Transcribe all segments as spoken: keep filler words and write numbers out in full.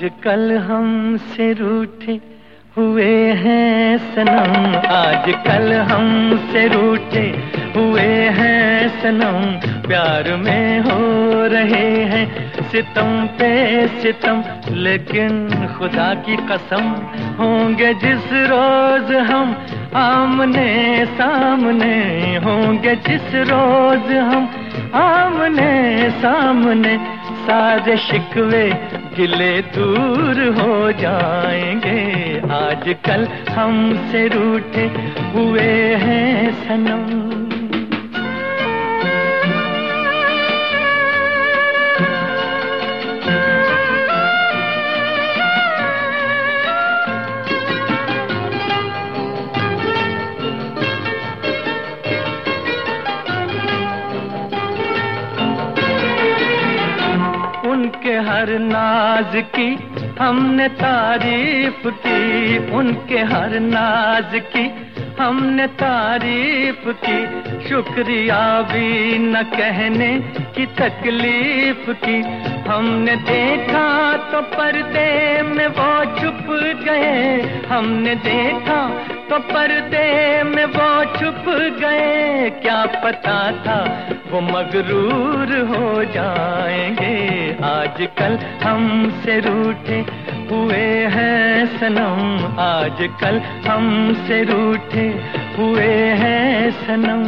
आजकल हमसे रूठे हुए हैं सनम, आजकल हमसे रूठे हुए हैं सनम, प्यार में हो रहे हैं सितम पे सितम, लेकिन खुदा की कसम होंगे जिस रोज हम आमने सामने, होंगे जिस रोज हम आमने सामने, सारे शिकवे गिले दूर हो जाएंगे। आजकल हमसे रूठे हुए हैं सनम। उनके हर नाज की हमने तारीफ की, उनके हर नाज की हमने तारीफ की, शुक्रिया भी न कहने की तकलीफ की। हमने देखा तो पर्दे में वो छुप गए, हमने देखा तो पर्दे में वो छुप गए, क्या पता था वो मगरूर हो जाएंगे। आजकल हमसे रूठे हुए हैं सनम, आजकल हमसे रूठे हुए हैं सनम।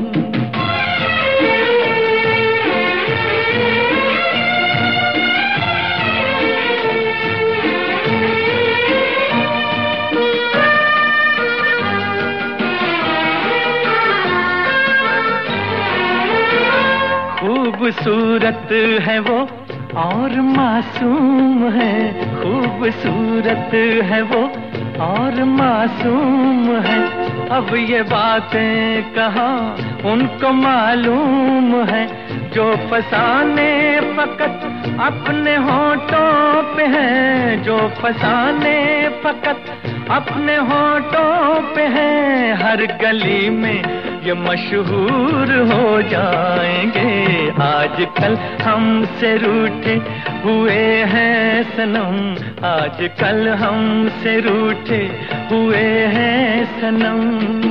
खूबसूरत है वो और मासूम है, खूबसूरत है वो और मासूम है, अब ये बातें कहाँ उनको मालूम है, जो फसाने फकत अपने होठों पे हैं, जो फसाने फकत अपने होठों पे हैं, हर गली में ये मशहूर हो जाएंगे। आजकल हमसे रूठे हुए हैं सनम, आजकल हमसे रूठे हुए हैं सनम।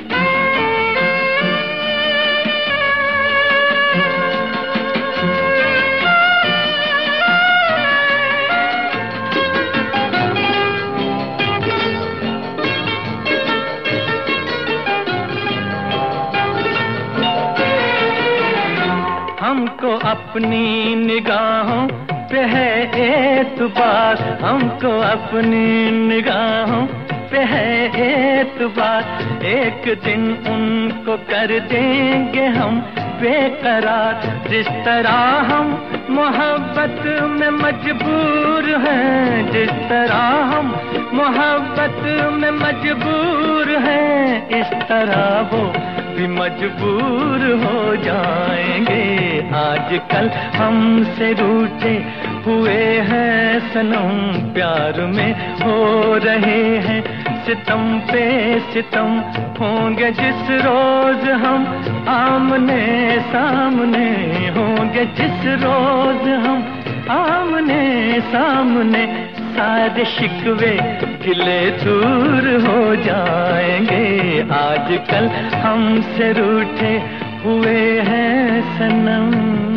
हमको अपनी निगाहों पे है एतबार, हमको अपनी निगाहों पे है एतबार, एक दिन उनको कर देंगे हम बेकरार। जिस तरह हम मोहब्बत में मजबूर हैं, जिस तरह हम मोहब्बत में मजबूर हैं, इस तरह वो भी मजबूर हो जाएंगे। आजकल हमसे रूठे हुए हैं सनम, प्यार में हो रहे हैं सितम पे सितम, होंगे जिस रोज हम आमने सामने, होंगे जिस रोज हम आमने सामने, सारे शिकवे गिले दूर हो जाएंगे। आजकल हमसे रूठे हुए हैं सनम।